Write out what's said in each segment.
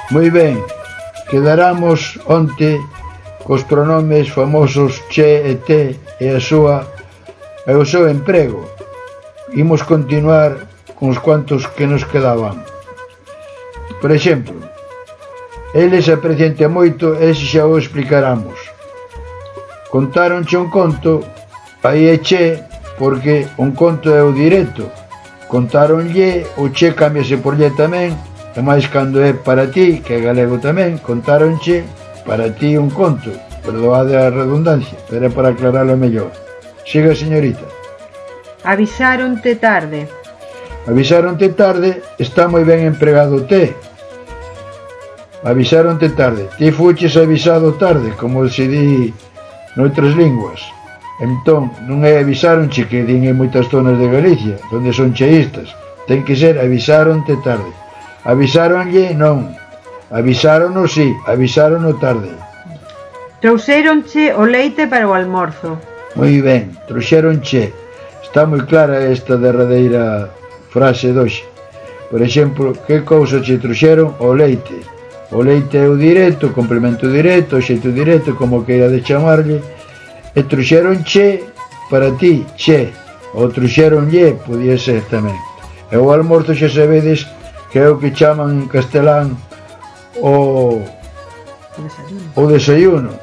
Moi ben, quedaramos onte cos pronomes famosos che e te e o seu emprego. Imos continuar con os cuantos que nos quedaban. Por exemplo, eles apreciante moito, ese xa o explicaramos. Contáronche un conto, aí é che, porque un conto é o directo. Contáronlle, o che cámbiase por lle tamén, e máis cando é para ti, que é galego tamén, contáronche para ti un conto. Perdoade a redundancia, pero é para aclararlo mellor. Siga, señorita. Avisaronte tarde. Avisaronte tarde, está moi ben empregado te. Avisaronte tarde. Ti fuches avisado tarde, como se di noutras linguas. Entón, non é avisaronche, que din en moitas zonas de Galicia, onde son cheístas. Ten que ser avisaronte tarde. Avisaronlle, non. Avisárono, sí. Avisárono tarde. Trouxéronche o leite para o almorzo. Moi ben, trouxéronche. Está moi clara esta derradeira frase doxe. Por exemplo, que cousa che trouxeron? O leite. O leite é o directo, o complemento directo, o xeito directo, como queira de chamarlle. E trouxéronche para ti, che. Ou trouxéronlle, podía ser tamén. E o almorzo xa sabedes que é o que chaman en castelán o desayuno.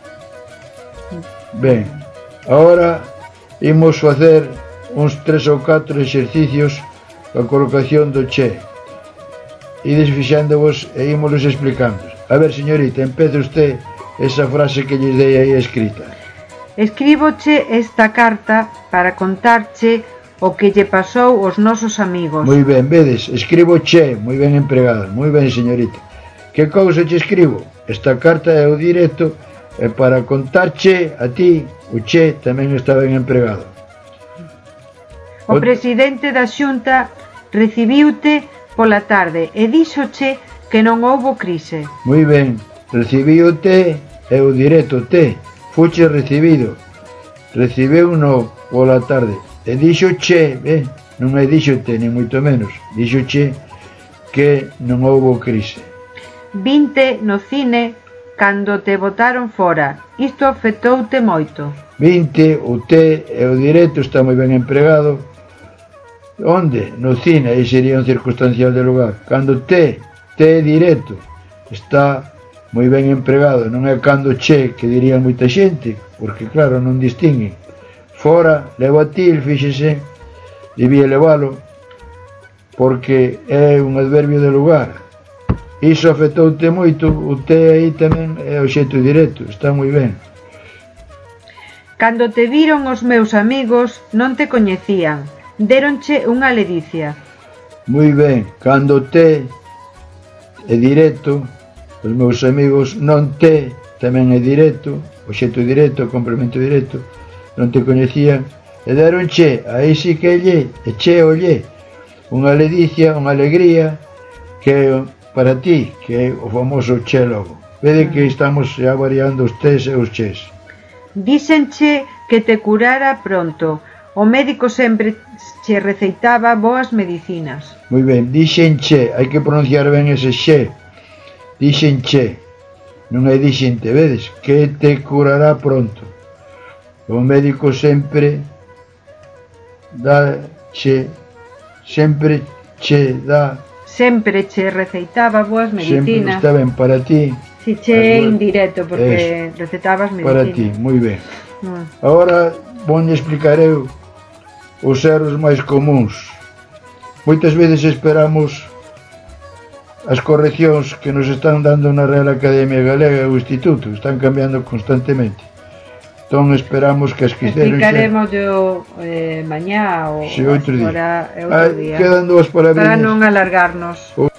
Ben, agora imos facer uns 3 ou 4 exercicios a colocación do che. Ides fixándovos e ímolos explicando. A ver, señorita, empece usted esa frase que lles dei aí escrita. Escríboche esta carta para contarche o que lle pasou aos nosos amigos. Moi ben, vedes, escribo che, moi ben empregada, moi ben, señorita. Que cousa che escribo? Esta carta é o directo e para contarche a ti, o che tamén está ben empregado. O presidente da Xunta recibiute pola tarde e díxoche que non houbo crise. Moi ben, recibíote é o directo te, fuche recibido. Recibiuno pola tarde e díxoche, non é díxote ni moito menos, díxoche que non houbo crise. Vinte no cine cando te botaron fora. Isto afectoute moito. Vinte, o te e o directo está moi ben empregado. Onde? No cine, aí sería un circunstancial de lugar. Cando te é directo, está moi ben empregado. Non é cando che, que dirían moita xente, porque claro, non distinguen. Fora, leva til, fíxese, debía levalo, porque é un adverbio de lugar. Iso afectoute moito, o te aí tamén é o xeito directo, está moi ben. Cando te viron os meus amigos, non te coñecían, déronche unha ledicia. Moi ben, cando te é directo, os meus amigos non te tamén é directo, o xeito directo, o complemento directo, non te coñecían, e déronche, aí sí que é lle, e che o lle, unha ledicia, unha alegría, que é para ti, que é o famoso che logo. Vede que estamos xa variando os tes e os ches. Díxenche que te curara pronto. O médico sempre che receitaba boas medicinas. Moi ben, díxenche, hai que pronunciar ben ese xe. Díxenche, non é díxente, vedes? Que te curará pronto. O médico sempre Sempre che receitaba boas medicinas. Sempre está ben para ti. Si che é indirecto, porque recetabas medicinas. Para ti, moi ben. Agora vou explicar eu os erros máis comuns. Moitas veces esperamos as correccións que nos están dando na Real Academia Galega e o Instituto, están cambiando constantemente. Entón esperamos que as que hicieron... Explicaremos mañá ou outro día. Quedan dúas para non alargarnos.